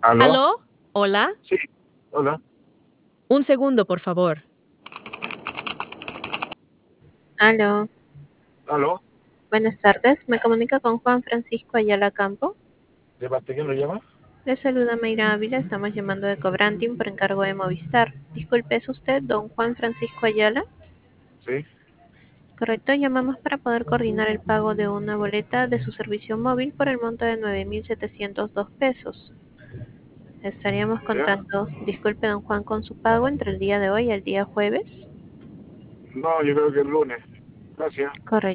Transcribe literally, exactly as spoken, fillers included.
¿Aló? ¿Aló? ¿Hola? Sí, hola. Un segundo, por favor. Aló, ¿Aló? buenas tardes. Me comunica con Juan Francisco Ayala Campo. ¿De parte quién lo llama? Le saluda Mayra Ávila. Estamos llamando de Cobranting por encargo de Movistar. Disculpe, ¿es usted don Juan Francisco Ayala? Sí. Correcto, llamamos para poder coordinar el pago de una boleta de su servicio móvil por el monto de nueve mil setecientos dos pesos. Estaríamos ¿Ya? contando, disculpe don Juan, con su pago entre el día de hoy y el día jueves. No, yo creo que el lunes. Gracias. Correcto.